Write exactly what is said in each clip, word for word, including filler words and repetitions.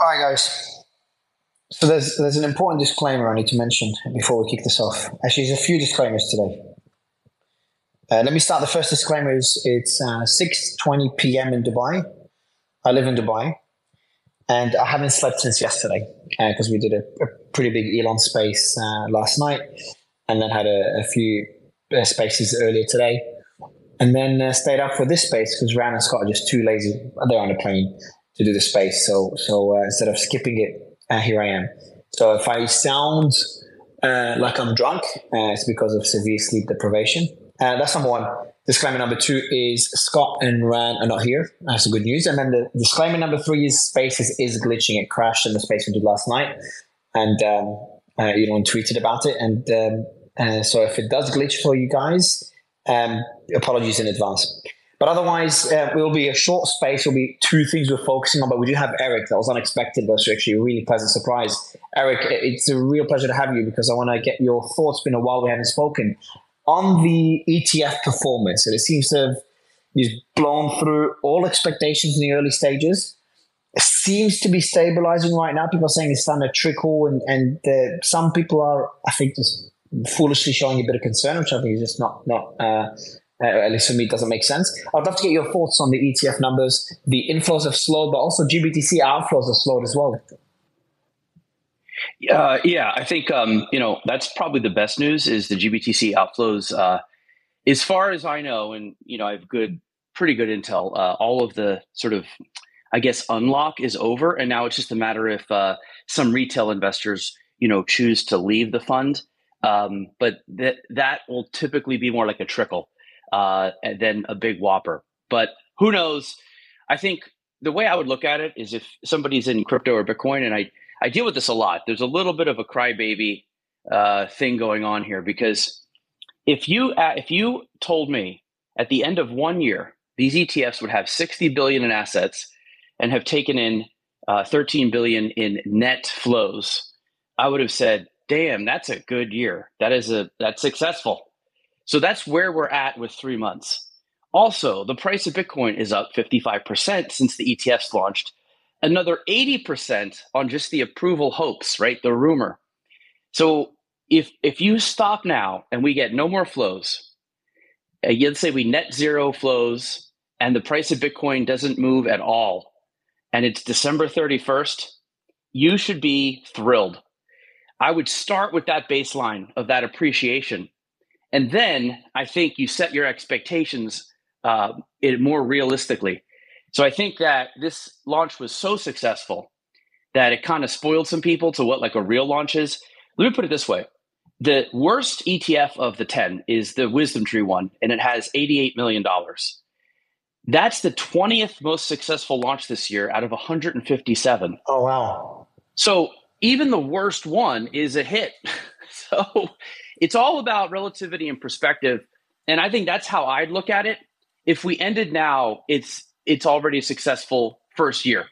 All right, guys. So there's there's an important disclaimer I need to mention before we kick this off. Actually, there's a few disclaimers today. Uh, let me start. The first disclaimer is it's uh, six twenty p m in Dubai. I live in Dubai, and I haven't slept since yesterday because uh, we did a, a pretty big Elon space uh, last night, and then had a, a few uh, spaces earlier today, and then uh, stayed up for this space because Ran and Scott are just too lazy. They're on a plane to do the space, so so uh, instead of skipping it. Uh, here I am. So if I sound uh, like I'm drunk, uh, it's because of severe sleep deprivation. Uh, that's number one. Disclaimer number two is Scott and Ran are not here. That's the good news. And then the disclaimer number three is Spaces is glitching. It crashed in the space we did last night. And um, uh, Elon tweeted about it. And um, uh, so if it does glitch for you guys, um, apologies in advance. But otherwise, uh, it will be a short space. It will be two things we're focusing on. But we do have Eric. That was unexpected. That's actually a really pleasant surprise. Eric, it's a real pleasure to have you because I want to get your thoughts. It's been a while we haven't spoken on the E T F performance. And it seems to have just blown through all expectations in the early stages. It seems to be stabilizing right now. People are saying it's starting to trickle. And, and uh, some people are, I think, just foolishly showing a bit of concern, which I think is just not... not uh, Uh, at least for me, it doesn't make sense. I'd love to get your thoughts on the E T F numbers. The inflows have slowed, but also G B T C outflows have slowed as well. Uh, yeah, I think um, you know that's probably the best news is the G B T C outflows. Uh, as far as I know, and you know, I have good, pretty good intel. Uh, all of the sort of, I guess, unlock is over, and now it's just a matter if uh, some retail investors, you know, choose to leave the fund. Um, but that that will typically be more like a trickle. Uh, and then a big whopper. But who knows? I think the way I would look at it is if somebody's in crypto or Bitcoin, and I, I deal with this a lot, there's a little bit of a crybaby uh, thing going on here. Because if you uh, if you told me at the end of one year, these E T Fs would have sixty billion in assets and have taken in uh, thirteen billion in net flows, I would have said, damn, that's a good year. That is a that's successful. So that's where we're at with three months. Also, the price of Bitcoin is up fifty-five percent since the E T Fs launched, another eighty percent on just the approval hopes, right? The rumor. So if if you stop now and we get no more flows, uh, let's say we net zero flows and the price of Bitcoin doesn't move at all, and it's December thirty-first, you should be thrilled. I would start with that baseline of that appreciation. And then I think you set your expectations uh, it more realistically. So I think that this launch was so successful that it kind of spoiled some people to what like a real launch is. Let me put it this way. The worst E T F of the ten is the Wisdom Tree one, and it has eighty-eight million dollars. That's the twentieth most successful launch this year out of one hundred fifty-seven. Oh, wow. So even the worst one is a hit. So it's all about relativity and perspective. And I think that's how I'd look at it. If we ended now, it's it's already a successful first year.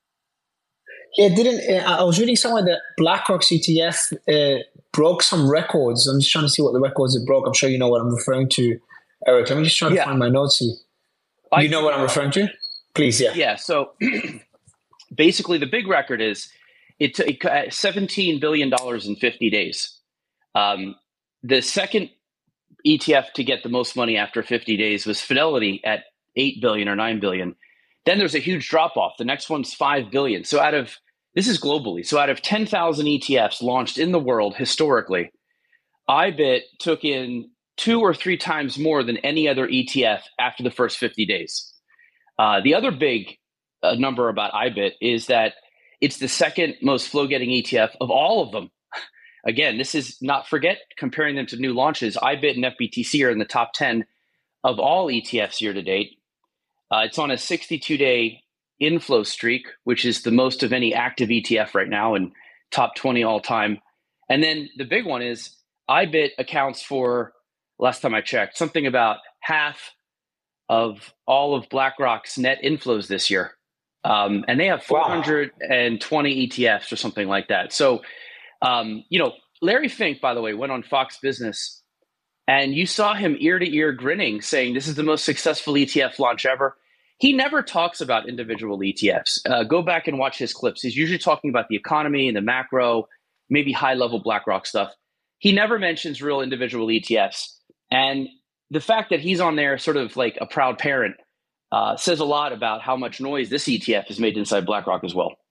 Yeah, didn't uh, I was reading somewhere that BlackRock's E T F uh, broke some records. I'm just trying to see what the records it broke. I'm sure you know what I'm referring to, Eric. Let me just try to yeah. find my notes here. You know what I'm referring to? Please, yeah. Yeah, so basically the big record is it took seventeen billion dollars in fifty days. Um, the second E T F to get the most money after fifty days was Fidelity at eight billion dollars or nine billion dollars. Then there's a huge drop off. The next one's five billion dollars. So out of, this is globally. So out of ten thousand E T Fs launched in the world historically, I B I T took in two or three times more than any other E T F after the first fifty days. Uh, the other big uh, number about I B I T is that it's the second most flow getting E T F of all of them. Again, this is not forget comparing them to new launches. I B I T and F B T C are in the top ten of all E T Fs year to date. Uh, it's on a sixty-two day inflow streak, which is the most of any active E T F right now and top twenty all time. And then the big one is I B I T accounts for, last time I checked, something about half of all of BlackRock's net inflows this year. Um, and they have four hundred twenty wow. E T Fs or something like that. So Um, you know, Larry Fink, by the way, went on Fox Business and you saw him ear to ear grinning saying this is the most successful E T F launch ever. he never talks about individual E T Fs. Uh, go back and watch his clips. He's usually talking about the economy and the macro, maybe high level BlackRock stuff. He never mentions real individual E T Fs. And the fact that he's on there sort of like a proud parent uh, says a lot about how much noise this E T F has made inside BlackRock as well.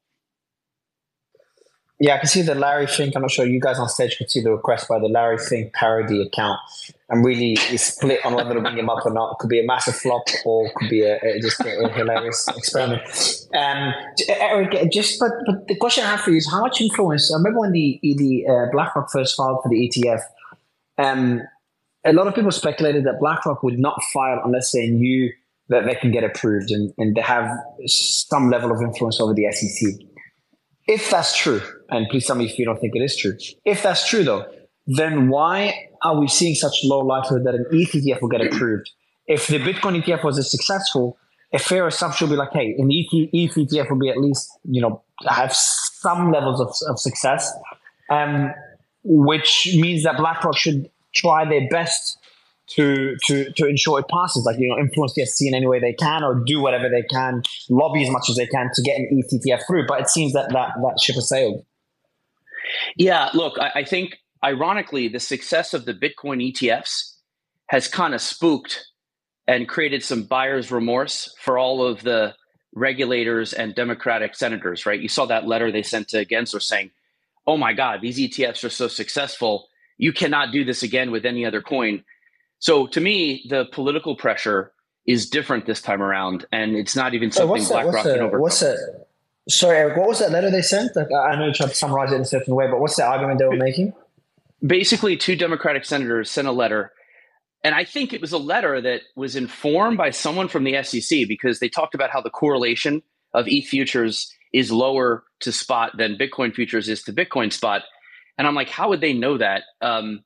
Yeah, I can see the Larry Fink. I'm not sure you guys on stage can see the request by the Larry Fink parody account. And really is split on whether to bring him up or not. It could be a massive flop or could be a, a just a, a hilarious experiment. Um, Eric, just but, but the question I have for you is how much influence? I remember when the the uh, BlackRock first filed for the E T F. Um, a lot of people speculated that BlackRock would not file unless they knew that they can get approved and, and they have some level of influence over the S E C. If that's true, and please tell me if you don't think it is true. If that's true, though, then why are we seeing such low likelihood that an E T F will get approved? If the Bitcoin E T F was as successful, a fair assumption would be like, hey, an E T F will be at least, you know, have some levels of, of success, um, which means that BlackRock should try their best to to to ensure it passes, like, you know, influence the S E C in any way they can or do whatever they can, lobby as much as they can to get an E T F through. But it seems that that, that ship has sailed. Yeah, look, I, I think ironically, the success of the Bitcoin E T Fs has kind of spooked and created some buyer's remorse for all of the regulators and Democratic senators, right? You saw that letter they sent to Gensler saying, oh my God, these E T Fs are so successful. You cannot do this again with any other coin. So to me, the political pressure is different this time around, and it's not even something so BlackRock can overcome. What's that? Sorry, Eric, what was that letter they sent? Like, I know you tried to summarize it in a certain way, but what's the argument they were making? Basically, two Democratic senators sent a letter, and I think it was a letter that was informed by someone from the S E C because they talked about how the correlation of E T H futures is lower to spot than Bitcoin futures is to Bitcoin spot. And I'm like, how would they know that? Um,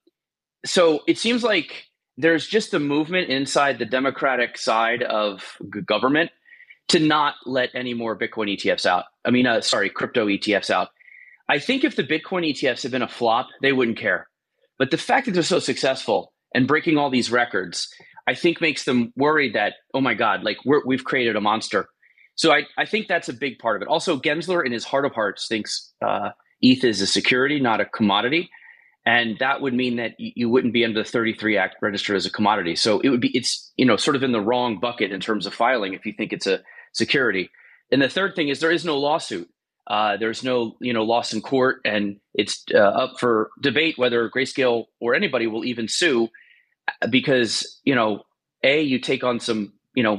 so it seems like there's just a movement inside the Democratic side of government to not let any more Bitcoin E T Fs out. I mean, uh, sorry, crypto E T Fs out. I think if the Bitcoin E T Fs had been a flop, they wouldn't care. But the fact that they're so successful and breaking all these records, I think makes them worried that, oh my God, like we're, we've created a monster. So I, I think that's a big part of it. Also, Gensler in his heart of hearts thinks uh, E T H is a security, not a commodity. And that would mean that you wouldn't be under the thirty-three Act registered as a commodity. So it would be, it's, you know, sort of in the wrong bucket in terms of filing if you think it's a security. And the third thing is there is no lawsuit. Uh, there's no, you know, loss in court, and it's uh, up for debate whether Grayscale or anybody will even sue because, you know, A, you take on some, you know,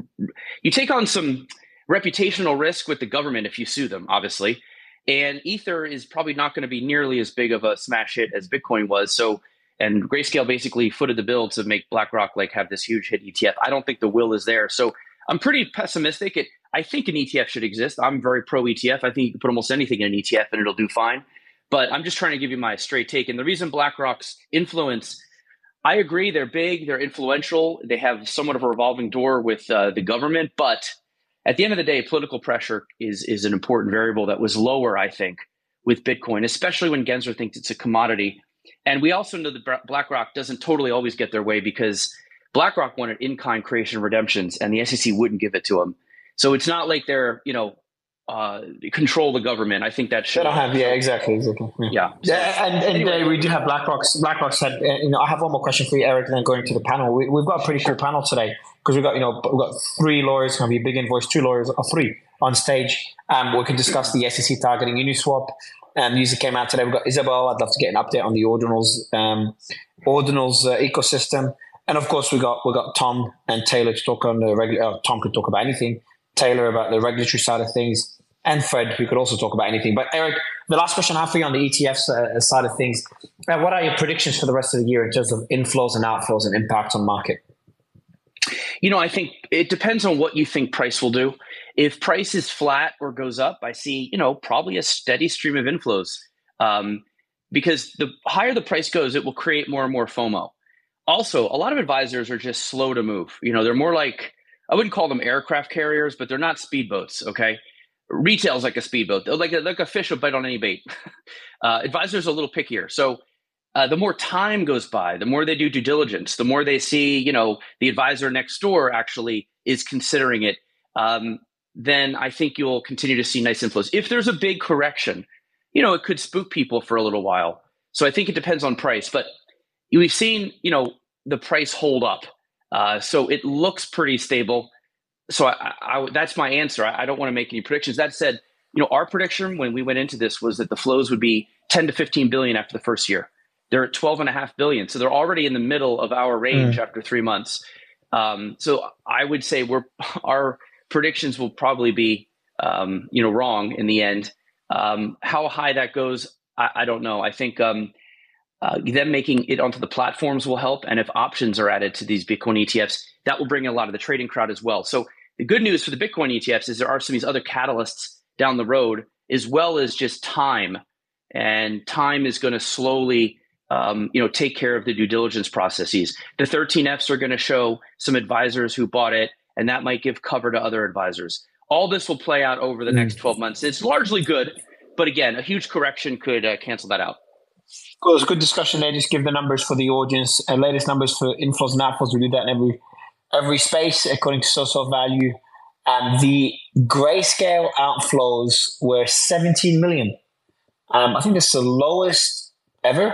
you take on some reputational risk with the government if you sue them, obviously. And Ether is probably not going to be nearly as big of a smash hit as Bitcoin was. So, and Grayscale basically footed the bill to make BlackRock like have this huge hit E T F. I don't think the will is there. So I'm pretty pessimistic. It, I think an E T F should exist. I'm very pro E T F. I think you can put almost anything in an E T F and it'll do fine. But I'm just trying to give you my straight take. And the reason BlackRock's influence, I agree, they're big, they're influential. They have somewhat of a revolving door with uh, the government, but at the end of the day, political pressure is, is an important variable that was lower, I think, with Bitcoin, especially when Gensler thinks it's a commodity. And we also know that BlackRock doesn't totally always get their way because BlackRock wanted in-kind creation redemptions and the S E C wouldn't give it to them. So it's not like they're, you know, uh, control the government. I think that should. They don't have, yeah, exactly, exactly. Yeah, yeah. So, yeah and, and anyway. uh, we do have BlackRock's. BlackRock's had, uh, you know, I have one more question for you, Eric, and then going to the panel. We, we've got a pretty cool panel today because we've got, you know, we've got three lawyers, going to be a big invoice, two lawyers, or three on stage. Um, we can discuss the S E C targeting Uniswap. Um, music came out today. We've got Isabel. I'd love to get an update on the Ordinals, um, Ordinals uh, ecosystem. And of course, we got we got Tom and Taylor to talk on the regular. Uh, Tom could talk about anything. Taylor about the regulatory side of things, and Fred, who could also talk about anything. But Eric, the last question I have for you on the E T Fs uh, side of things: uh, what are your predictions for the rest of the year in terms of inflows and outflows and impact on market? You know, I think it depends on what you think price will do. If price is flat or goes up, I see, you know, probably a steady stream of inflows. Um, because the higher the price goes, it will create more and more FOMO. Also, a lot of advisors are just slow to move. You know, they're more like, I wouldn't call them aircraft carriers, but they're not speedboats, okay? Retail's like a speedboat. They're like a, like a fish will bite on any bait. uh, advisors are a little pickier. So uh, the more time goes by, the more they do due diligence, the more they see, you know, the advisor next door actually is considering it. um, then I think you'll continue to see nice inflows. If there's a big correction, you know, it could spook people for a little while. So I think it depends on price, but we've seen, you know, the price hold up. Uh, so it looks pretty stable. So I, I, that's my answer. I, I don't want to make any predictions. That said, you know, our prediction when we went into this was that the flows would be ten to fifteen billion after the first year. They're at twelve and a half billion. So they're already in the middle of our range mm. after three months. Um, so I would say we're, our predictions will probably be, um, you know, wrong in the end. Um, how high that goes, I, I don't know. I think, um, Uh, them making it onto the platforms will help. And if options are added to these Bitcoin E T Fs, that will bring a lot of the trading crowd as well. So the good news for the Bitcoin E T Fs is there are some of these other catalysts down the road, as well as just time. And time is going to slowly, um, you know, take care of the due diligence processes. The thirteen Fs are going to show some advisors who bought it, and that might give cover to other advisors. All this will play out over the mm. next twelve months. It's largely good, but again, a huge correction could uh, cancel that out. Well, it was a good discussion there. Just give the numbers for the audience and latest numbers for inflows and outflows. We do that in every every space according to social value. And the Grayscale outflows were seventeen million. Um, I think that's the lowest ever,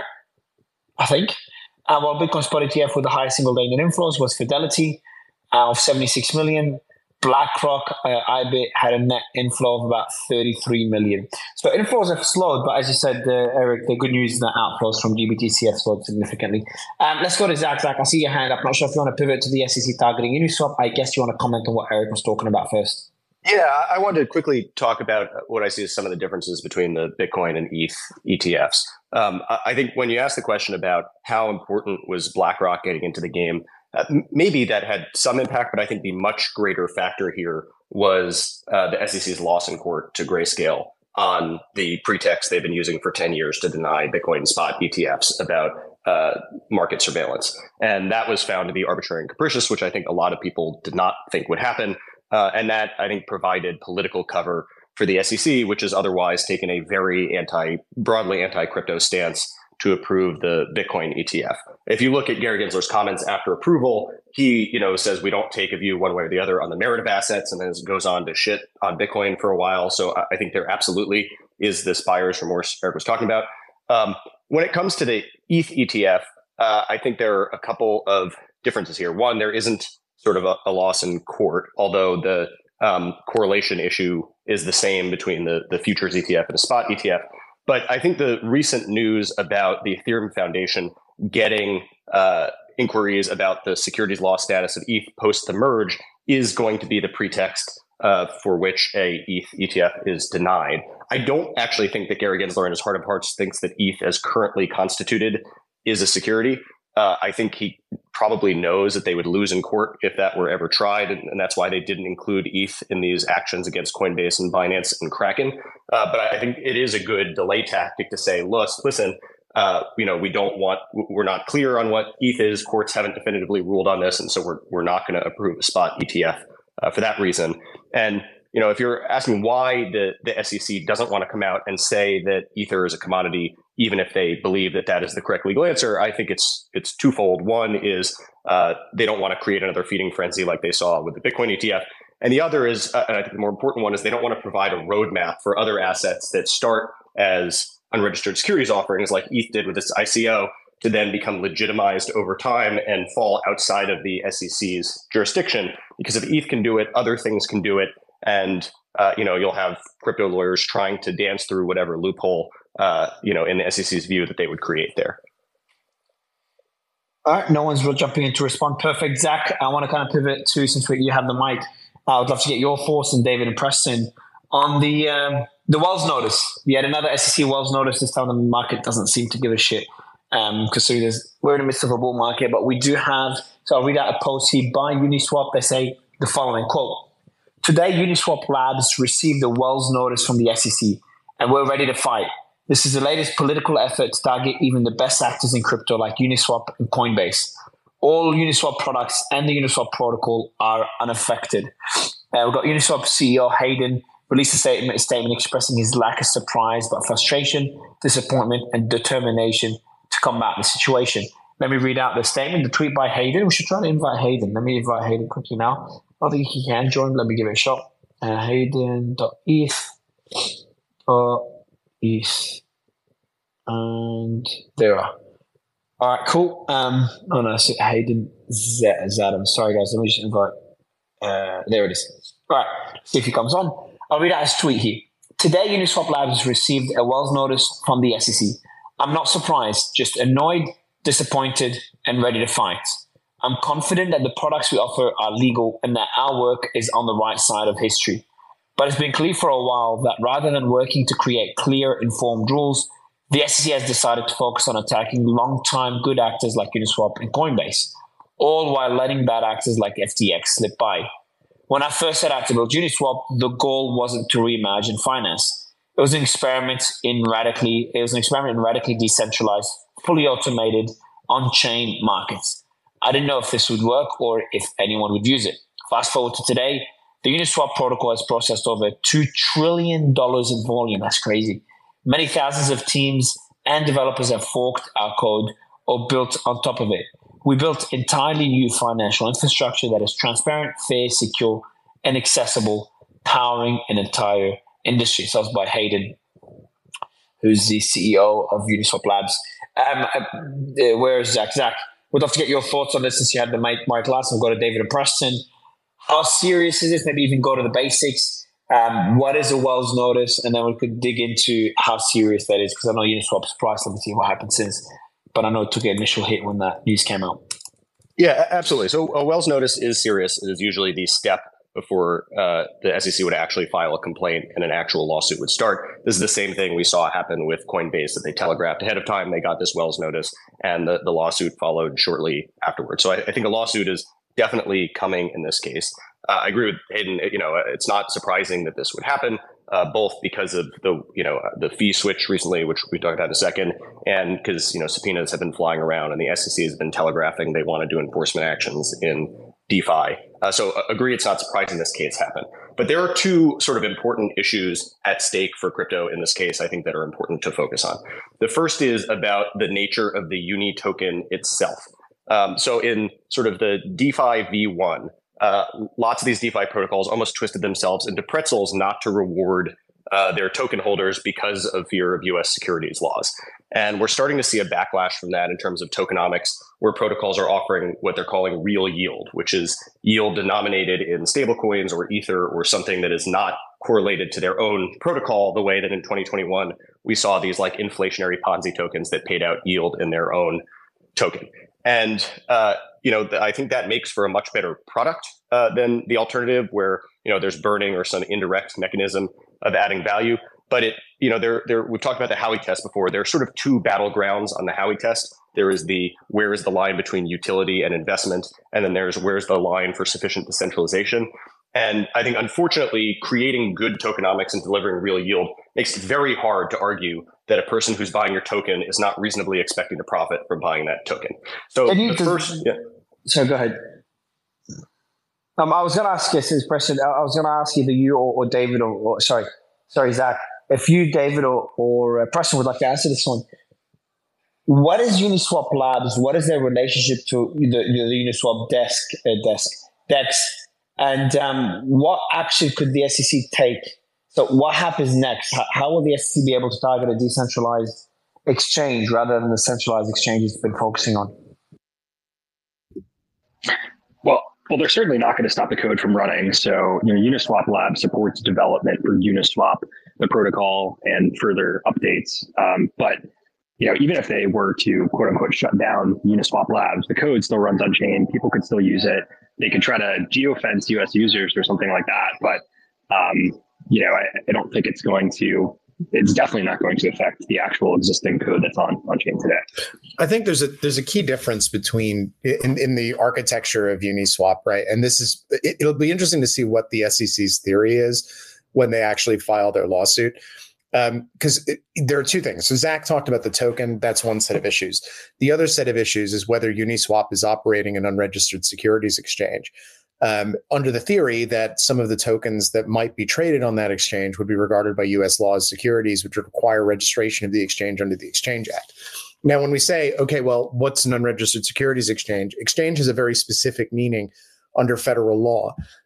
I think. Uh, while Bitcoin Spot E T F with the highest single day net inflows was Fidelity uh, of seventy-six million. BlackRock, uh, I B I T had a net inflow of about thirty-three million. So inflows have slowed, but as you said, uh, Eric, the good news is that outflows from G B T C have slowed significantly. Um, let's go to Zach. Zach, I see your hand up. I'm not sure if you want to pivot to the S E C targeting Uniswap. I guess you want to comment on what Eric was talking about first. Yeah, I wanted to quickly talk about what I see as some of the differences between the Bitcoin and E T H E T Fs. Um, I think when you ask the question about how important was BlackRock getting into the game, Uh, maybe that had some impact, but I think the much greater factor here was uh, the S E C's loss in court to Grayscale on the pretext they've been using for ten years to deny Bitcoin spot E T Fs about uh, market surveillance. And that was found to be arbitrary and capricious, which I think a lot of people did not think would happen. Uh, and that, I think, provided political cover for the S E C, which has otherwise taken a very anti, broadly anti-crypto stance to approve the Bitcoin E T F. If you look at Gary Gensler's comments after approval, he, you know, says we don't take a view one way or the other on the merit of assets, and then goes on to shit on Bitcoin for a while. So I think there absolutely is this buyer's remorse Eric was talking about. Um, when it comes to the E T H E T F, uh, I think there are a couple of differences here. One, there isn't sort of a, a loss in court, although the um, correlation issue is the same between the, the futures E T F and the spot E T F. But I think the recent news about the Ethereum Foundation getting uh, inquiries about the securities law status of E T H post the merge is going to be the pretext uh, for which a E T H E T F is denied. I don't actually think that Gary Gensler in his heart of hearts thinks that E T H as currently constituted is a security. Uh, I think he probably knows that they would lose in court if that were ever tried, and, and that's why they didn't include E T H in these actions against Coinbase and Binance and Kraken. Uh, but I think it is a good delay tactic to say, look, listen, uh, you know, we don't want, we're not clear on what E T H is. Courts haven't definitively ruled on this, and so we're we're not going to approve a spot E T F uh, for that reason. And you know, if you're asking why the the S E C doesn't want to come out and say that Ether is a commodity, even if they believe that that is the correct legal answer, I think it's it's twofold. One is uh, they don't want to create another feeding frenzy like they saw with the Bitcoin E T F. And the other is, uh, and I think the more important one is they don't want to provide a roadmap for other assets that start as unregistered securities offerings like E T H did with its I C O to then become legitimized over time and fall outside of the S E C's jurisdiction. Because if E T H can do it, other things can do it. And, uh, you know, you'll have crypto lawyers trying to dance through whatever loophole, uh, you know, in the S E C's view that they would create there. All right. No one's jumping in to respond. Perfect. Zach, I want to kind of pivot to, since we, you have the mic, I would love to get your thoughts, and David and Preston, on the um, the Wells notice. We had another S E C Wells notice. This time the market doesn't seem to give a shit because um, we're in the midst of a bull market. But we do have, so I'll read out a post here by Uniswap. They say the following, quote, "Today, Uniswap Labs received a Wells notice from the S E C, and we're ready to fight. This is the latest political effort to target even the best actors in crypto like Uniswap and Coinbase. All Uniswap products and the Uniswap protocol are unaffected." Uh, we've got Uniswap C E O Hayden released a statement, a statement expressing his lack of surprise, but frustration, disappointment, and determination to combat the situation. Let me read out the statement, the tweet by Hayden. We should try to invite Hayden. Let me invite Hayden quickly now. I think he can join. Let me give it a shot. Uh, Hayden.eth or Eth. And there are. All right, cool. Um, oh no, so Hayden Z- Zadam. Sorry, guys. Let me just invite. Uh, there it is. All right, see if he comes on. I'll read out his tweet here. Today, Uniswap Labs received a Wells notice from the S E C. I'm not surprised, just annoyed, disappointed, and ready to fight. I'm confident that the products we offer are legal and that our work is on the right side of history. But it's been clear for a while that rather than working to create clear, informed rules, the S E C has decided to focus on attacking long-time good actors like Uniswap and Coinbase, all while letting bad actors like F T X slip by. When I first set out to build Uniswap, the goal wasn't to reimagine finance. It was an experiment in radically, it was an experiment in radically decentralized, fully automated, on-chain markets. I didn't know if this would work or if anyone would use it. Fast forward to today, the Uniswap protocol has processed over two trillion dollars in volume. That's crazy. Many thousands of teams and developers have forked our code or built on top of it. We built entirely new financial infrastructure that is transparent, fair, secure, and accessible, powering an entire industry. So that's by Hayden, who's the C E O of Uniswap Labs. Um, uh, where is Zach? Zach, we'd love to get your thoughts on this since you had the mic, mic last. We'll go to David and Preston. How serious is this? Maybe even go to the basics. Um, what is a Wells notice? And then we could dig into how serious that is, because I know Uniswap's price. Let me see what happened since. But I know it took an initial hit when that news came out. Yeah, absolutely. So a Wells notice is serious. It is usually the step before uh, the S E C would actually file a complaint and an actual lawsuit would start. This is the same thing we saw happen with Coinbase, that they telegraphed ahead of time. They got this Wells notice, and the, the lawsuit followed shortly afterwards. So I, I think a lawsuit is definitely coming in this case. Uh, I agree with Hayden. You know, it's not surprising that this would happen, uh, both because of the, you know, the fee switch recently, which we talked about in a second, and because, you know, subpoenas have been flying around and the S E C has been telegraphing they want to do enforcement actions in DeFi. Uh, so uh, agree, it's not surprising this case happened. But there are two sort of important issues at stake for crypto in this case, I think, that are important to focus on. The first is about the nature of the Uni token itself. Um, so in sort of the DeFi V one, uh, lots of these DeFi protocols almost twisted themselves into pretzels not to reward uh, their token holders because of fear of U S securities laws. And we're starting to see a backlash from that in terms of tokenomics, where protocols are offering what they're calling real yield, which is yield denominated in stablecoins or Ether or something that is not correlated to their own protocol, the way that in twenty twenty-one we saw these like inflationary Ponzi tokens that paid out yield in their own token. And, uh, you know, I think that makes for a much better product uh, than the alternative where, you know, there's burning or some indirect mechanism of adding value. But it, you know, there, there, we've talked about the Howey test before. There are sort of two battlegrounds on the Howey test. There is the, where is the line between utility and investment? And then there's, where's the line for sufficient decentralization? And I think, unfortunately, creating good tokenomics and delivering real yield makes it very hard to argue that a person who's buying your token is not reasonably expecting to profit from buying that token. So the first, yeah. So go ahead. Um, I was going to ask you, since Preston, I was going to ask either you or, or David or, or sorry, sorry, Zach. If you, David, or, or uh, Preston would like to answer this one, what is Uniswap Labs? What is their relationship to the, the Uniswap desk, uh, desk, DEX? And um, what action could the S E C take? So what happens next? How, how will the S E C be able to target a decentralized exchange rather than the centralized exchange it's been focusing on? Well, well, they're certainly not going to stop the code from running. So, you know, Uniswap Labs supports development for Uniswap, the protocol, and further updates. Um, but, you know, even if they were to quote unquote shut down Uniswap Labs, the code still runs on chain. People could still use it. They could try to geofence U S users or something like that. But, um, you know, I, I don't think it's going to, it's definitely not going to affect the actual existing code that's on, on chain today. I think there's a there's a key difference between in, in the architecture of Uniswap, right? And this is, it, it'll be interesting to see what the S E C's theory is when they actually file their lawsuit. Because um, there are two things. So Zach talked about the token. That's one set of issues. The other set of issues is whether Uniswap is operating an unregistered securities exchange. Um, under the theory that some of the tokens that might be traded on that exchange would be regarded by U S law as securities, which would require registration of the exchange under the Exchange Act. Now, when we say, okay, well, what's an unregistered securities exchange? Exchange has a very specific meaning under federal law.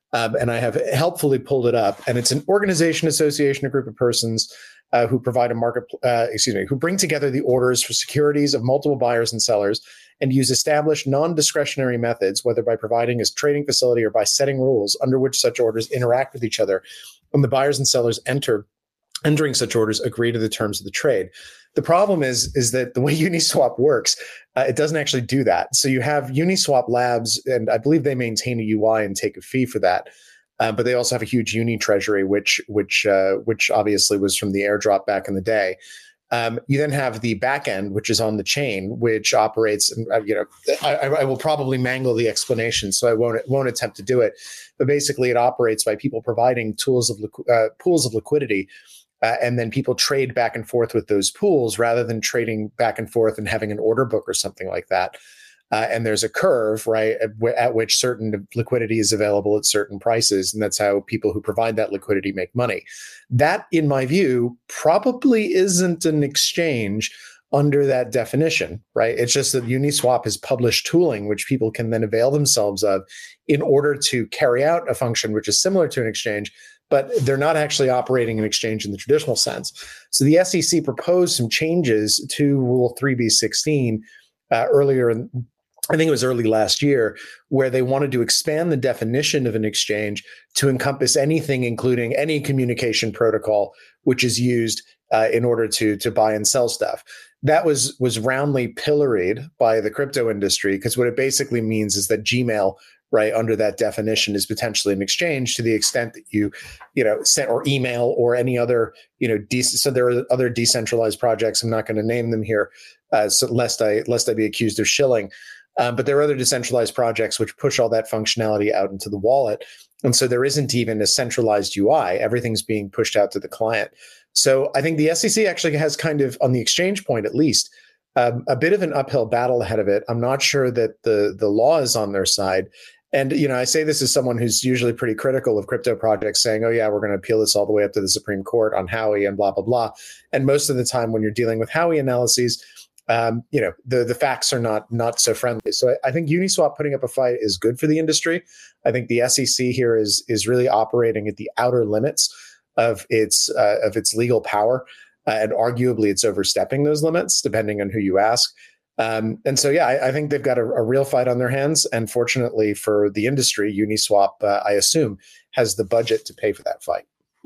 Um, and I have helpfully pulled it up. And it's an organization, association, a group of persons uh, who provide a market, uh, excuse me, who bring together the orders for securities of multiple buyers and sellers and use established non-discretionary methods, whether by providing a trading facility or by setting rules under which such orders interact with each other. When the buyers and sellers enter, entering such orders agree to the terms of the trade. The problem is, is that the way Uniswap works, uh, it doesn't actually do that. So you have Uniswap Labs, and I believe they maintain a U I and take a fee for that. Uh, but they also have a huge Uni treasury, which which uh, which obviously was from the airdrop back in the day. Um, you then have the backend, which is on the chain, which operates. And uh, you know, I, I will probably mangle the explanation, so I won't won't attempt to do it. But basically, it operates by people providing tools of liqu- uh, pools of liquidity. Uh, and then people trade back and forth with those pools rather than trading back and forth and having an order book or something like that. Uh, and there's a curve, right, at, w- at which certain liquidity is available at certain prices. And that's how people who provide that liquidity make money. That, in my view, probably isn't an exchange under that definition, right? It's just that Uniswap has published tooling, which people can then avail themselves of in order to carry out a function which is similar to an exchange, but they're not actually operating an exchange in the traditional sense. So the S E C proposed some changes to Rule three B sixteen uh, earlier, in, I think it was early last year, where they wanted to expand the definition of an exchange to encompass anything, including any communication protocol, which is used uh, in order to, to buy and sell stuff. That was, was roundly pilloried by the crypto industry, because what it basically means is that Gmail, right, under that definition, is potentially an exchange to the extent that you, you know, send or email or any other, you know, de- so there are other decentralized projects. I'm not going to name them here, uh, so lest I lest I be accused of shilling. Um, but there are other decentralized projects which push all that functionality out into the wallet, and so there isn't even a centralized U I. Everything's being pushed out to the client. So I think the S E C actually has kind of, on the exchange point at least, um, a bit of an uphill battle ahead of it. I'm not sure that the the law is on their side. And, you know, I say this as someone who's usually pretty critical of crypto projects saying, oh, yeah, we're going to appeal this all the way up to the Supreme Court on Howey and blah, blah, blah. And most of the time when you're dealing with Howey analyses, um, you know, the, the facts are not not so friendly. So I, I think Uniswap putting up a fight is good for the industry. I think the S E C here is is really operating at the outer limits of its uh, of its legal power. Uh, and arguably it's overstepping those limits, depending on who you ask. Um, and so, yeah, I, I think they've got a, a real fight on their hands. And fortunately for the industry, Uniswap, uh, I assume, has the budget to pay for that fight.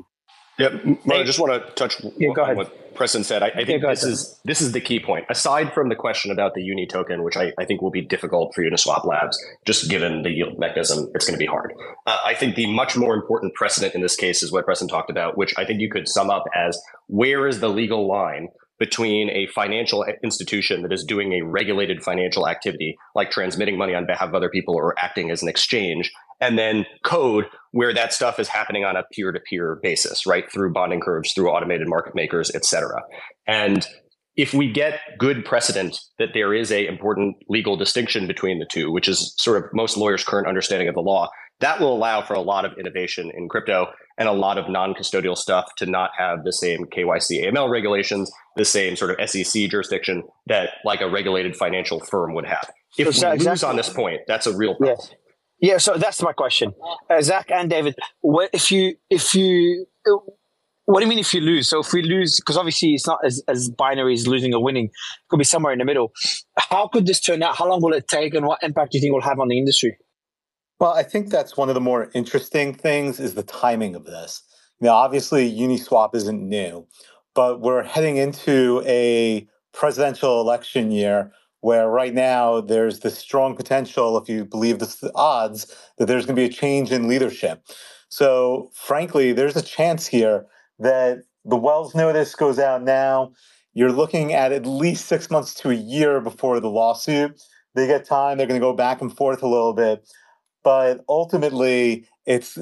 Yep. Well, I just want to touch yeah, on what Preston said. I, I think yeah, this ahead. is this is the key point. Aside from the question about the Uni token, which I, I think will be difficult for Uniswap Labs, just given the yield mechanism, it's going to be hard. Uh, I think the much more important precedent in this case is what Preston talked about, which I think you could sum up as, where is the legal line between a financial institution that is doing a regulated financial activity, like transmitting money on behalf of other people or acting as an exchange, and then code where that stuff is happening on a peer-to-peer basis, right? Through bonding curves, through automated market makers, et cetera. And if we get good precedent that there is a important legal distinction between the two, which is sort of most lawyers' current understanding of the law, that will allow for a lot of innovation in crypto and a lot of non-custodial stuff to not have the same K Y C A M L regulations, the same sort of S E C jurisdiction that like a regulated financial firm would have. If So, we exactly. lose on this point, that's a real problem. Yes. Yeah, so that's my question, uh, Zach and David. What if you if you what do you mean if you lose? So if we lose, because obviously it's not as, as binary as losing or winning, it could be somewhere in the middle. How could this turn out? How long will it take, and what impact do you think it will have on the industry? Well, I think that's one of the more interesting things is the timing of this. Now, obviously, Uniswap isn't new, but we're heading into a presidential election year where right now there's this strong potential, if you believe the odds, that there's going to be a change in leadership. So, frankly, there's a chance here that the Wells notice goes out now. You're looking at at least six months to a year before the lawsuit. They get time. They're going to go back and forth a little bit. But ultimately, it's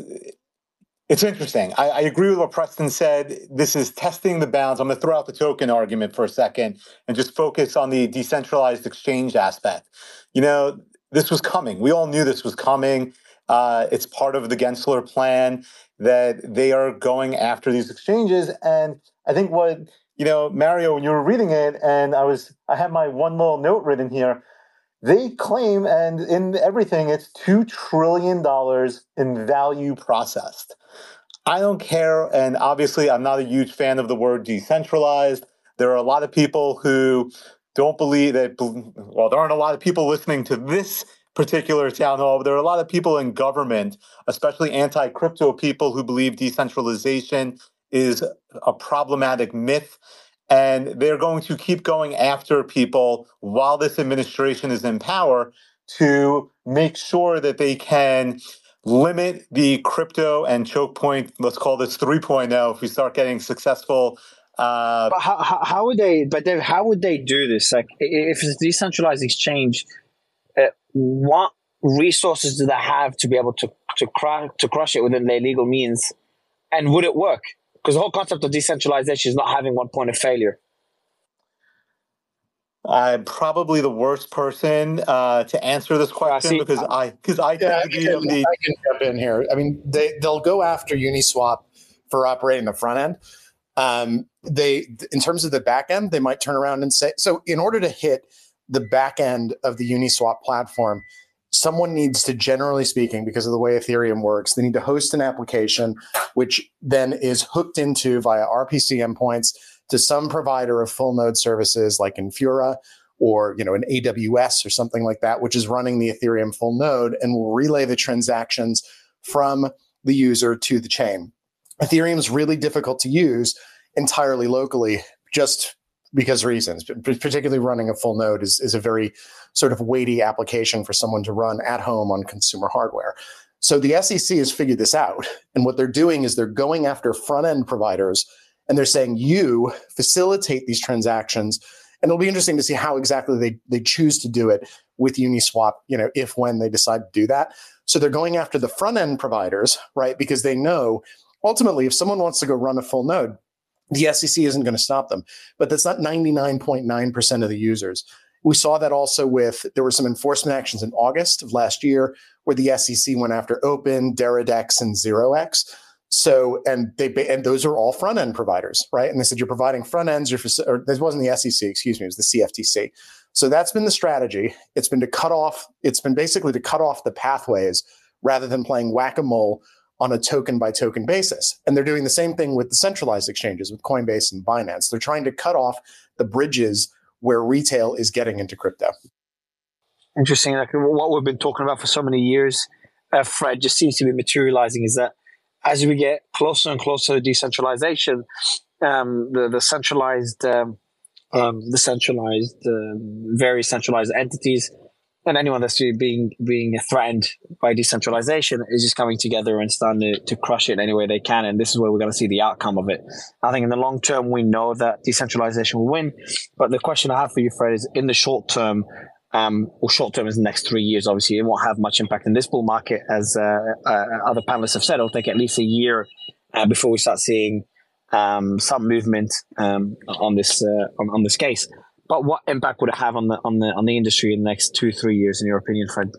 it's interesting. I, I agree with what Preston said. This is testing the bounds. I'm going to throw out the token argument for a second and just focus on the decentralized exchange aspect. You know, this was coming. We all knew this was coming. Uh, it's part of the Gensler plan that they are going after these exchanges. And I think what, you know, Mario, when you were reading it, and I was, I had my one little note written here. they claim, and in everything, it's two trillion dollars in value processed. I don't care. And obviously, I'm not a huge fan of the word decentralized. There are a lot of people who don't believe that, well, there aren't a lot of people listening to this particular town hall, but there are a lot of people in government, especially anti-crypto people, who believe decentralization is a problematic myth. And they're going to keep going after people while this administration is in power to make sure that they can limit the crypto and choke point, let's call this three point oh, if we start getting successful. Uh, but how, how, how would they, but Dave, how would they do this? Like, if it's a decentralized exchange, uh, what resources do they have to be able to, to, crush, to crush it within their legal means? And would it work? Because the whole concept of decentralization is not having one point of failure. I'm probably the worst person uh, to answer this question uh, because I because I yeah, tend to be I of can, the. I can jump in here. I mean, they they'll go after Uniswap for operating the front end. Um, they, in terms of the back end, they might turn around and say, so in order to hit the back end of the Uniswap platform, someone needs to, generally speaking, because of the way Ethereum works, they need to host an application, which then is hooked into via R P C endpoints to some provider of full node services like Infura or, you know, an A W S or something like that, which is running the Ethereum full node and will relay the transactions from the user to the chain. Ethereum is really difficult to use entirely locally, just because reasons, particularly running a full node is, is a very sort of weighty application for someone to run at home on consumer hardware. So the S E C has figured this out. And what they're doing is they're going after front-end providers and they're saying, you facilitate these transactions. And it'll be interesting to see how exactly they, they choose to do it with Uniswap, you know, if when they decide to do that. So they're going after the front-end providers, right? Because they know ultimately if someone wants to go run a full node, the S E C isn't going to stop them. But that's not ninety-nine point nine percent of the users. We saw that also with, there were some enforcement actions in August of last year where the S E C went after Open, Deridex, and ZeroX. So, and they and those are all front end providers, right? And they said you're providing front ends. You're, or this wasn't the S E C, excuse me, it was the C F T C. So that's been the strategy. It's been to cut off. It's been basically to cut off the pathways rather than playing whack-a-mole on a token by token basis. And they're doing the same thing with the centralized exchanges, with Coinbase and Binance. They're trying to cut off the bridges where retail is getting into crypto. Interesting. Like what we've been talking about for so many years, uh, Fred, just seems to be materializing is that as we get closer and closer to decentralization, um, the, the centralized, um, um, the centralized, uh, very centralized entities and anyone that's being being threatened by decentralization is just coming together and starting to, to crush it any way they can. And this is where we're going to see the outcome of it. I think in the long term, we know that decentralization will win. But the question I have for you, Fred, is in the short term, um, or short term is the next three years, obviously, it won't have much impact in this bull market. As uh, uh, other panelists have said, it'll take at least a year uh, before we start seeing um, some movement um, on this uh, on, on this case. But what impact would it have on the on the on the industry in the next two, three years, in your opinion, Fred?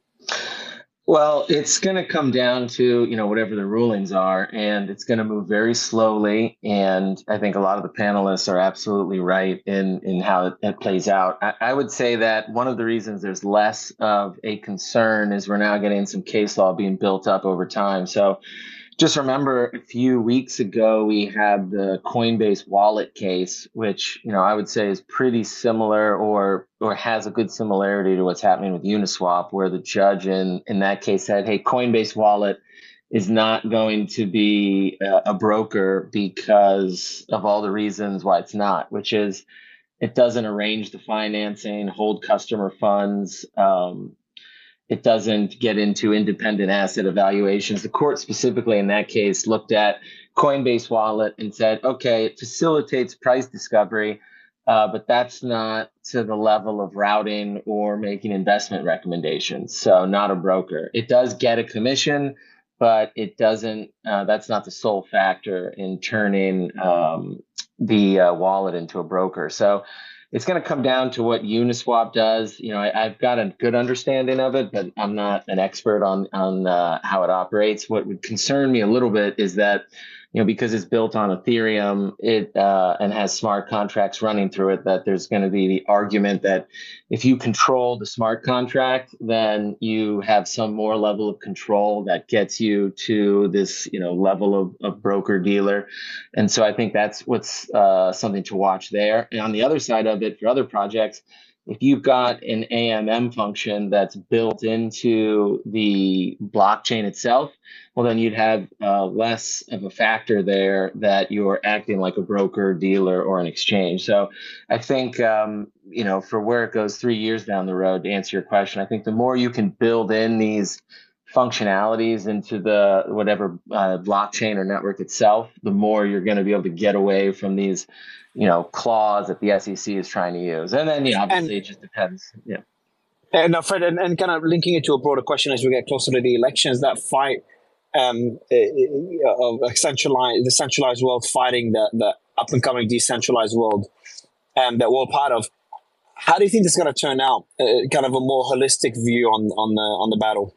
Well, it's going to come down to, you know, whatever the rulings are, and it's going to move very slowly. And I think a lot of the panelists are absolutely right in, in how it, it plays out. I, I would say that one of the reasons there's less of a concern is we're now getting some case law being built up over time. So just remember a few weeks ago, we had the Coinbase wallet case, which, you know, I would say is pretty similar or or has a good similarity to what's happening with Uniswap, where the judge in, in that case said, hey, Coinbase wallet is not going to be a, a broker because of all the reasons why it's not, which is it doesn't arrange the financing, hold customer funds, um, it doesn't get into independent asset evaluations. The court specifically in that case looked at Coinbase Wallet and said, okay, it facilitates price discovery, uh, but that's not to the level of routing or making investment recommendations. So not a broker. It does get a commission, but it doesn't, uh, that's not the sole factor in turning um, the uh, wallet into a broker. So it's going to come down to what Uniswap does. You know, I, I've got a good understanding of it, but I'm not an expert on on uh, how it operates. What would concern me a little bit is that you know, because it's built on Ethereum, it uh, and has smart contracts running through it, that there's going to be the argument that if you control the smart contract, then you have some more level of control that gets you to this, you know, level of, of broker dealer. And so I think that's what's uh, something to watch there. And on the other side of it, for other projects, if you've got an A M M function that's built into the blockchain itself, well, then you'd have uh, less of a factor there that you're acting like a broker, dealer, or an exchange. So I think, um, you know, for where it goes three years down the road, to answer your question, I think the more you can build in these functionalities into the whatever uh, blockchain or network itself, the more you're going to be able to get away from these, you know, clause that the S E C is trying to use. And then, you know, obviously and, it just depends. Yeah. And uh, Fred, and, and kind of linking it to a broader question as we get closer to the elections, that fight um, of a centralized, the centralized world fighting the, the up and coming decentralized world um, that we're part of. How do you think this is going to turn out? Uh, kind of a more holistic view on on the on the battle.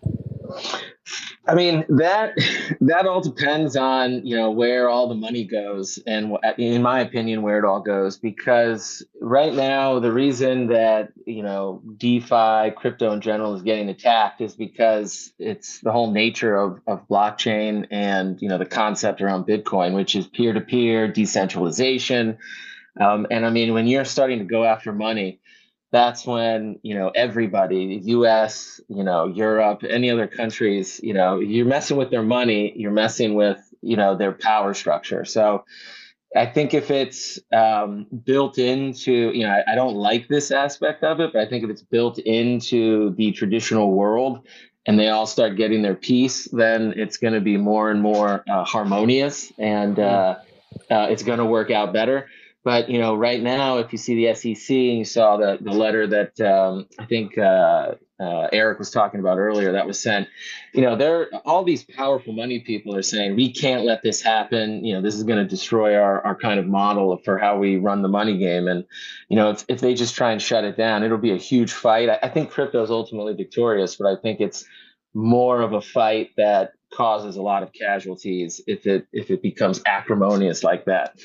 I mean, that that all depends on, you know, where all the money goes, and in my opinion, where it all goes. Because right now, the reason that, you know, DeFi, crypto in general, is getting attacked is because it's the whole nature of, of blockchain and, you know, the concept around Bitcoin, which is peer-to-peer decentralization. Um, and I mean, when you're starting to go after money, that's when, you know, everybody, U S, you know, Europe, any other countries, you know, you're messing with their money, you're messing with, you know, their power structure. So I think if it's um, built into, you know, I, I don't like this aspect of it, but I think if it's built into the traditional world and they all start getting their piece, then it's going to be more and more uh, harmonious, and uh, uh, it's going to work out better. But, you know, right now, if you see the S E C and you saw the, the letter that um, I think uh, uh, Eric was talking about earlier that was sent, you know, there all these powerful money people are saying, we can't let this happen. You know, this is going to destroy our, our kind of model for how we run the money game. And, you know, if, if they just try and shut it down, it'll be a huge fight. I, I think crypto is ultimately victorious, but I think it's more of a fight that causes a lot of casualties if it if it becomes acrimonious like that.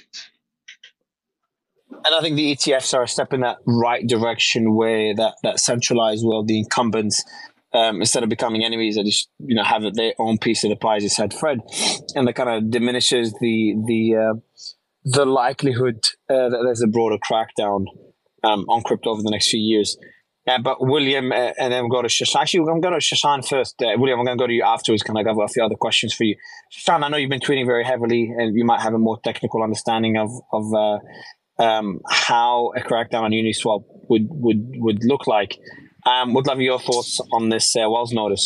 And I think the E T Fs are a step in that right direction, where that, that centralized world, the incumbents, um, instead of becoming enemies, they just, you know, have their own piece of the pie, as you said, Fred, and that kind of diminishes the the uh, the likelihood uh, that there's a broader crackdown um, on crypto over the next few years. Uh, but William, uh, and then we'll go to Shashan. Actually, we're going to go to Shashan first. Uh, William, I'm going to go to you afterwards. Can I have a few other questions for you? Shashan, I know you've been tweeting very heavily, and you might have a more technical understanding of of uh, Um, how a crackdown on Uniswap would would would look like. Um, would love your thoughts on this uh, Wells notice.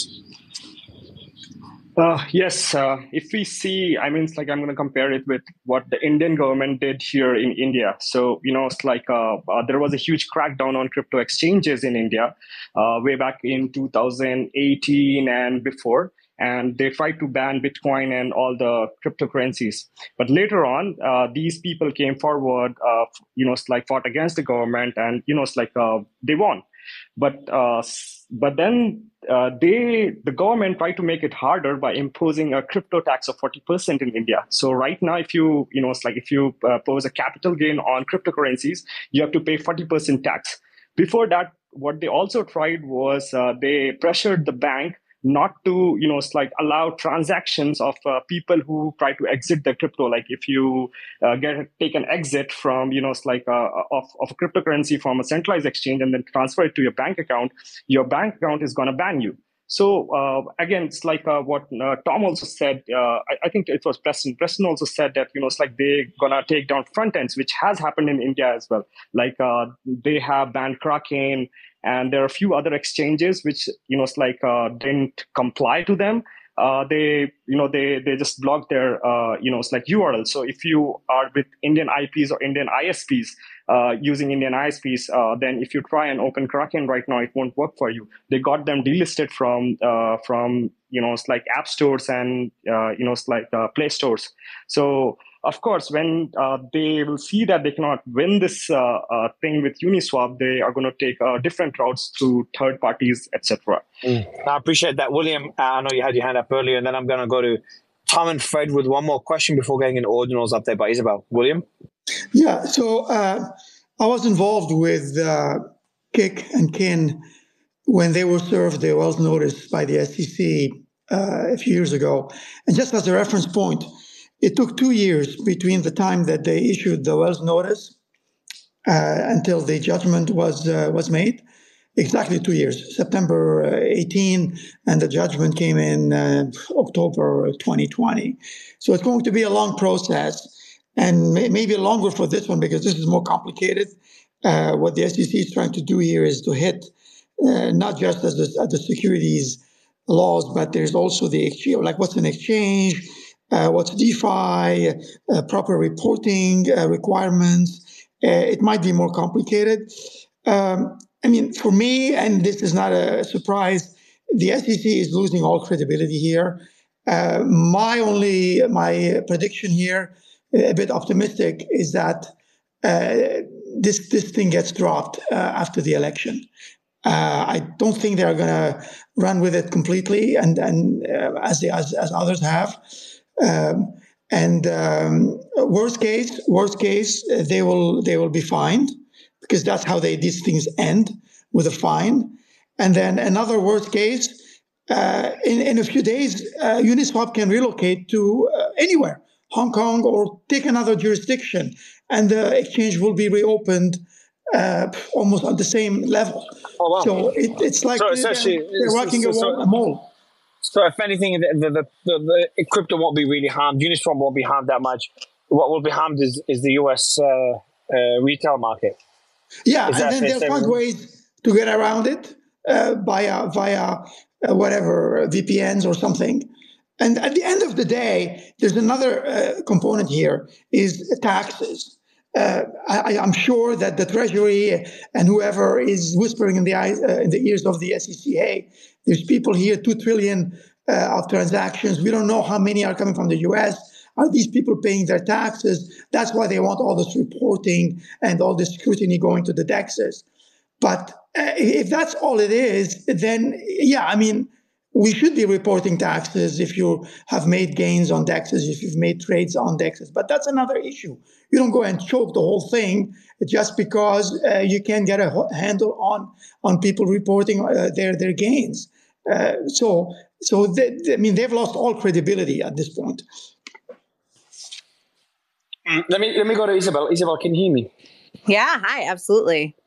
Uh, yes, uh, if we see, I mean, it's like I'm going to compare it with what the Indian government did here in India. So, you know, it's like uh, uh, there was a huge crackdown on crypto exchanges in India uh, way back in two thousand eighteen and before. And they tried to ban Bitcoin and all the cryptocurrencies. But later on, uh, these people came forward, uh, you know, it's like fought against the government, and, you know, it's like uh, they won. But uh, but then uh, they the government tried to make it harder by imposing a crypto tax of forty percent in India. So right now, if you, you know, it's like if you uh, pose a capital gain on cryptocurrencies, you have to pay forty percent tax. Before that, what they also tried was uh, they pressured the bank not to, you know, it's like allow transactions of uh, people who try to exit the crypto. Like if you uh, get take an exit from, you know, it's like uh, of, of a cryptocurrency from a centralized exchange and then transfer it to your bank account, your bank account is going to ban you. So uh, again, it's like uh, what uh, Tom also said. Uh, I, I think it was Preston. Preston also said that, you know, it's like they're gonna take down front ends, which has happened in India as well. Like uh, they have banned Kraken, and there are a few other exchanges which, you know, it's like uh, didn't comply to them. Uh, they, you know, they they just blocked their, uh, you know, it's like U R L. So if you are with Indian I Ps or Indian I S Ps uh, using Indian I S Ps, uh, then if you try and open Kraken right now, it won't work for you. They got them delisted from uh, from you know, it's like app stores and uh, you know, it's like uh, Play stores. So of course, when uh, they will see that they cannot win this uh, uh, thing with Uniswap, they are going to take uh, different routes through third parties, et cetera. Mm. I appreciate that, William. Uh, I know you had your hand up earlier, and then I'm going to go to Tom and Fred with one more question before getting an ordinals update by Isabel. William? Yeah, so uh, I was involved with uh, Kik and Kin when they were served the Wells notice by the S E C uh, a few years ago. And just as a reference point, it took two years between the time that they issued the Wells notice uh, until the judgment was uh, was made. Exactly two years, September eighteenth, and the judgment came in uh, October twenty twenty. So it's going to be a long process, and may, maybe longer for this one because this is more complicated. Uh, what the S E C is trying to do here is to hit uh, not just as the, as the securities laws, but there's also the exchange, like what's an exchange, uh, what's DeFi, uh, proper reporting uh, requirements. Uh, it might be more complicated. Um, I mean, for me, and this is not a surprise, the S E C is losing all credibility here. Uh, my only, my prediction here, a bit optimistic, is that uh, this this thing gets dropped uh, after the election. Uh, I don't think they're going to run with it completely, and and uh, as, they, as as others have. Um, and um, worst case, worst case, uh, they will they will be fined, because that's how they these things end, with a fine. And then another worst case, uh, in, in a few days, uh, Uniswap can relocate to uh, anywhere, Hong Kong, or take another jurisdiction, and the exchange will be reopened uh, almost on the same level. Oh, wow. So it, it's like so they're, they're working so, a, so, a mole. So if anything, the, the, the, the crypto won't be really harmed. Uniswap won't be harmed that much. What will be harmed is, is the U S uh, uh, retail market. Yeah, Is and then they'll find ways to get around it uh, via via uh, whatever V P Ns or something. And at the end of the day, there's another uh, component here: is taxes. Uh, I, I'm sure that the Treasury and whoever is whispering in the eyes, uh, in the ears of the S E C, hey, there's people here, two trillion uh, of transactions. We don't know how many are coming from the U S. Are these people paying their taxes? That's why they want all this reporting and all this scrutiny going to the D E Xs. But uh, if that's all it is, then yeah, I mean, we should be reporting taxes if you have made gains on D E Xs, if you've made trades on D E Xs. But that's another issue. You don't go and choke the whole thing just because uh, you can't get a handle on on people reporting uh, their their gains. Uh, so, so they, I mean, they've lost all credibility at this point. Let me let me go to Isabel. Isabel, can you hear me? Yeah, hi, absolutely.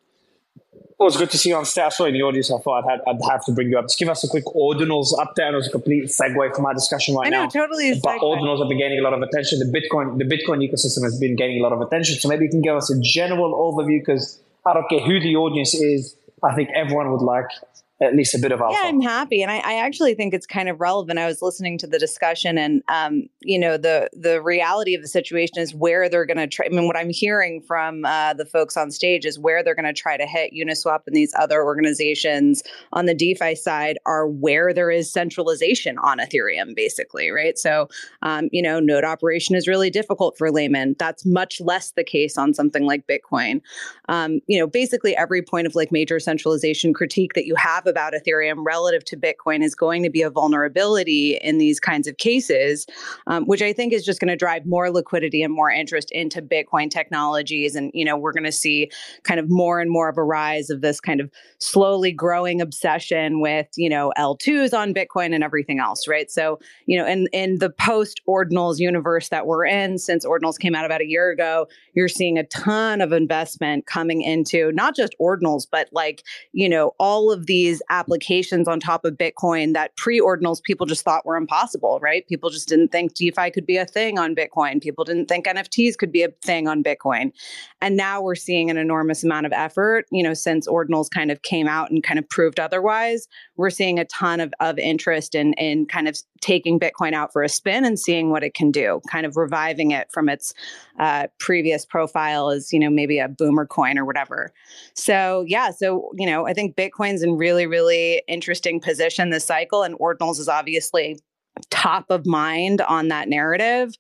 Well, it's good to see you on stage. I saw in the audience. I thought I'd, have, I'd have to bring you up. Just give us a quick ordinals update. And it was a complete segue from our discussion right I know, now. totally. A but segue. ordinals have been gaining a lot of attention. The Bitcoin, the Bitcoin ecosystem has been gaining a lot of attention. So maybe you can give us a general overview, because I don't care who the audience is. I think everyone would like at least a bit of alpha. Yeah, I'm happy. And I, I actually think it's kind of relevant. I was listening to the discussion, and, um, you know, the the reality of the situation is where they're going to try. I mean, what I'm hearing from uh, the folks on stage is where they're going to try to hit Uniswap and these other organizations on the DeFi side are where there is centralization on Ethereum, basically, right? So, um, you know, node operation is really difficult for laymen. That's much less the case on something like Bitcoin. Um, you know, basically every point of like major centralization critique that you have about Ethereum relative to Bitcoin is going to be a vulnerability in these kinds of cases, um, which I think is just going to drive more liquidity and more interest into Bitcoin technologies. And, you know, we're going to see kind of more and more of a rise of this kind of slowly growing obsession with, you know, L twos on Bitcoin and everything else, right? So, you know, in, in the post-ordinals universe that we're in, since ordinals came out about a year ago, you're seeing a ton of investment coming into not just ordinals, but like, you know, all of these applications on top of Bitcoin that pre-ordinals people just thought were impossible, right? People just didn't think DeFi could be a thing on Bitcoin. People didn't think N F Ts could be a thing on Bitcoin. And now we're seeing an enormous amount of effort, you know, since ordinals kind of came out and kind of proved otherwise. We're seeing a ton of, of interest in, in kind of taking Bitcoin out for a spin and seeing what it can do, kind of reviving it from its uh, previous profile as, you know, maybe a boomer coin or whatever. So, yeah, so, you know, I think Bitcoin's in really, really interesting position this cycle, and ordinals is obviously top of mind on that narrative.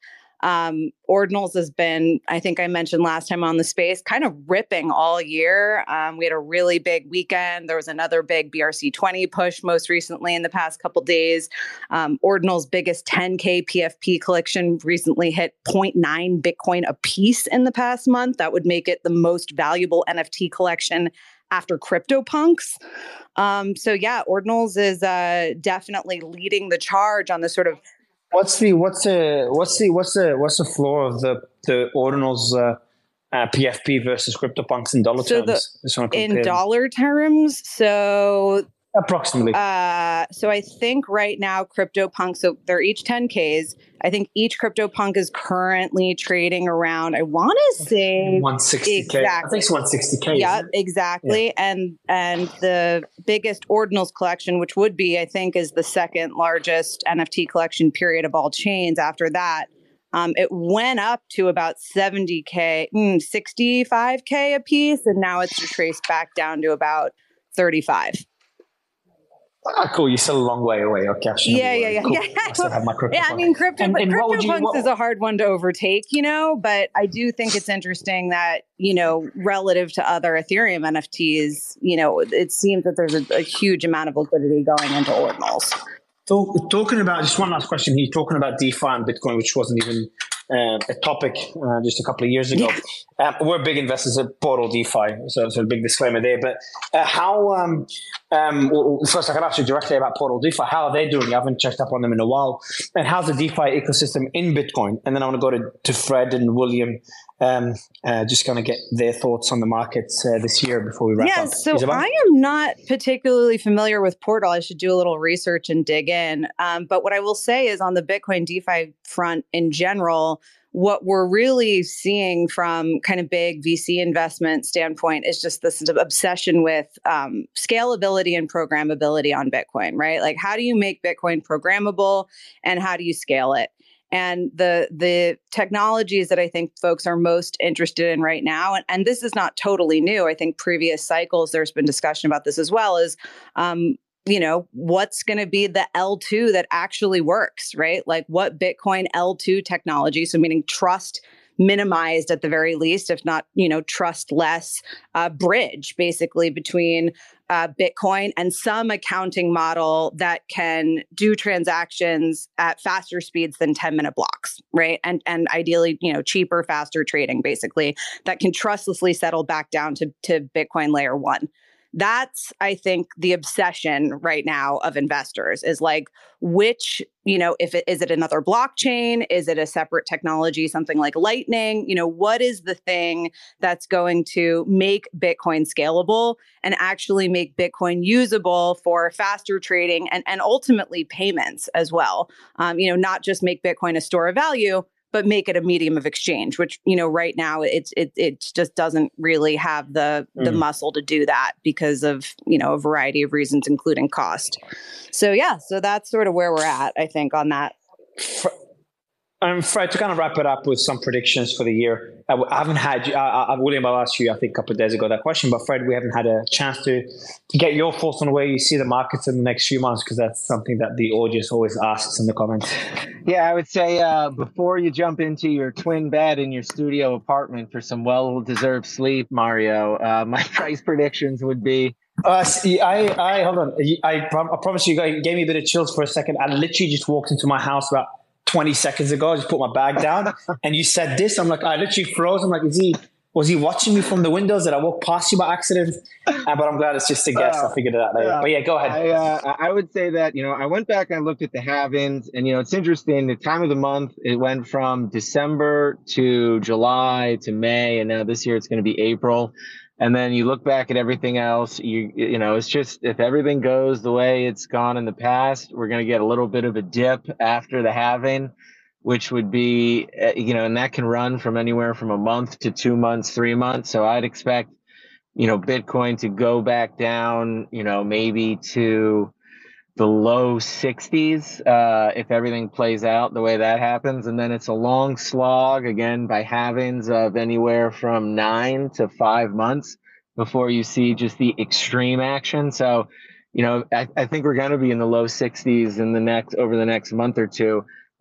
Um, Ordinals has been, I think I mentioned last time on the space, kind of ripping all year. Um, we had a really big weekend. There was another big B R C twenty push most recently in the past couple days. Um, Ordinal's biggest ten K P F P collection recently hit zero point nine Bitcoin a piece in the past month. That would make it the most valuable N F T collection after CryptoPunks. Um, so yeah, Ordinals is uh, definitely leading the charge on the sort of What's the what's the what's the what's the what's the floor of the the Ordinals uh, uh, P F P versus CryptoPunks in dollar so terms? The, in dollar terms, so approximately. Uh, so I think right now CryptoPunk, so they're each ten Ks. I think each CryptoPunk is currently trading around, I want to say one sixty K. Exactly. I think it's one sixty K. Yeah, exactly. Yeah. And and the biggest Ordinals collection, which would be, I think, is the second largest N F T collection period of all chains after that. Um, it went up to about seventy K, mm, sixty-five K a piece, and now it's retraced back down to about thirty-five. Ah, cool. You're still a long way away. Okay. Yeah, yeah, yeah. Cool. yeah. I still have my crypto. Yeah, I mean, crypto, and, and CryptoPunks is a hard one to overtake, you know, but I do think it's interesting that, you know, relative to other Ethereum N F Ts, you know, it seems that there's a, a huge amount of liquidity going into Ordinals. Talk, talking about, just one last question here, talking about DeFi and Bitcoin, which wasn't even uh, a topic uh, just a couple of years ago. Um, we're big investors at Portal DeFi, so, so a big disclaimer there. But uh, how, um, um, well, first I can ask you directly about Portal DeFi. How are they doing? I haven't checked up on them in a while. And how's the DeFi ecosystem in Bitcoin? And then I want to go to, to Fred and William, um, uh, just kind of get their thoughts on the markets uh, this year before we wrap yeah, up. So Isabel? I am not particularly familiar with Portal. I should do a little research and dig in. Um, but what I will say is on the Bitcoin DeFi front in general, what we're really seeing from kind of big V C investment standpoint is just this obsession with um, scalability and programmability on Bitcoin, right? Like, how do you make Bitcoin programmable and how do you scale it? And the the technologies that I think folks are most interested in right now, and, and this is not totally new. I think previous cycles, there's been discussion about this as well, is um, you know, what's going to be the L two that actually works, right? Like what Bitcoin L two technology, so meaning trust minimized at the very least, if not, you know, trust less uh, bridge basically between uh, Bitcoin and some accounting model that can do transactions at faster speeds than ten minute blocks, right? And and ideally, you know, cheaper, faster trading basically that can trustlessly settle back down to, to Bitcoin layer one. That's, I think, the obsession right now of investors is like, which, you know, if it is it another blockchain? Is it a separate technology, something like Lightning? You know, what is the thing that's going to make Bitcoin scalable and actually make Bitcoin usable for faster trading and, and ultimately payments as well? Um, you know, not just make Bitcoin a store of value, but make it a medium of exchange, which, you know, right now it's it it just doesn't really have the the mm. muscle to do that because of, you know, a variety of reasons, including cost. So yeah, so that's sort of where we're at, I think, on that. Um, Fred, to kind of wrap it up with some predictions for the year. I, I haven't had, uh, uh, William, I'll ask you, I think a couple of days ago that question, but Fred, we haven't had a chance to, to get your thoughts on where you see the markets in the next few months, because that's something that the audience always asks in the comments. Yeah, I would say uh, before you jump into your twin bed in your studio apartment for some well-deserved sleep, Mario, uh, my price predictions would be, Uh, see, I, I, hold on. I, I promise you, you gave me a bit of chills for a second. I literally just walked into my house about twenty seconds ago. I just put my bag down and you said this. I'm like, I literally froze. I'm like, is he, was he watching me from the windows? Did I walk past you by accident? Uh, but I'm glad it's just a guess. Uh, I figured it out later. Yeah. But yeah, go ahead. I, uh, I would say that, you know, I went back and I looked at the halvings and, you know, it's interesting. The time of the month, it went from December to July to May. And now this year it's going to be April. And then you look back at everything else, you you know, it's just if everything goes the way it's gone in the past, we're going to get a little bit of a dip after the halving, which would be, you know, and that can run from anywhere from a month to two months, three months. So I'd expect, you know, Bitcoin to go back down, you know, maybe to the low sixties uh, if everything plays out the way that happens. And then it's a long slog, again, by halvings of anywhere from nine to five months before you see just the extreme action. So, you know, I, I think we're going to be in the low sixties in the next over the next month or two.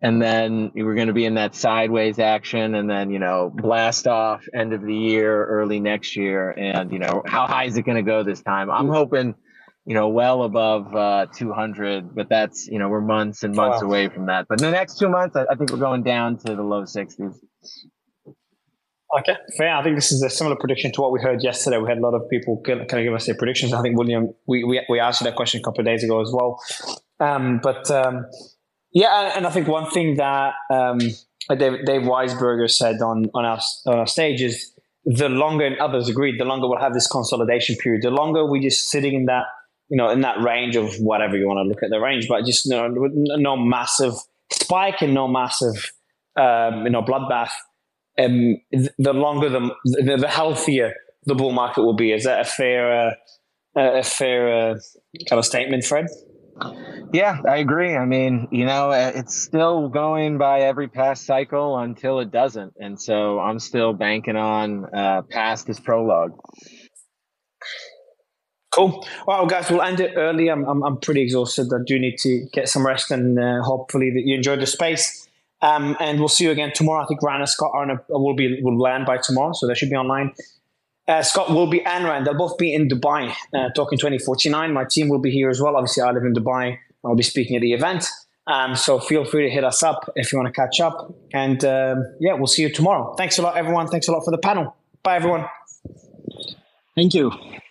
and then we're going to be in that sideways action, and then, you know, blast off end of the year, early next year. And, you know, how high is it going to go this time? I'm hoping, you know, well above uh, two hundred, but that's, you know, we're months and months wow. away from that. But in the next two months, I, I think we're going down to the low sixties. Okay, fair. I think this is a similar prediction to what we heard yesterday. We had a lot of people kind of give us their predictions. I think, William, we we, we asked you that question a couple of days ago as well. Um, but um, yeah, and I think one thing that um, Dave, Dave Weisberger said on, on, our, on our stage is the longer, and others agreed, the longer we'll have this consolidation period, the longer we're just sitting in that, you know, in that range of whatever you want to look at the range, but just, you know, no massive spike and no massive, um, you know, bloodbath. Um, the longer, the, the the healthier the bull market will be. Is that a fair, uh, a fair uh, kind of statement, Fred? Yeah, I agree. I mean, you know, it's still going by every past cycle until it doesn't, and so I'm still banking on uh, past this prologue. Cool. Well, guys, we'll end it early. I'm I'm, I'm pretty exhausted. I do need to get some rest, and uh, hopefully that you enjoyed the space. Um, and we'll see you again tomorrow. I think Rand and Scott are in a, will be will land by tomorrow, so they should be online. Uh, Scott will be and Rand. They'll both be in Dubai uh, talking twenty forty-nine. My team will be here as well. Obviously, I live in Dubai. I'll be speaking at the event. Um, so feel free to hit us up if you want to catch up. And um, yeah, we'll see you tomorrow. Thanks a lot, everyone. Thanks a lot for the panel. Bye, everyone. Thank you.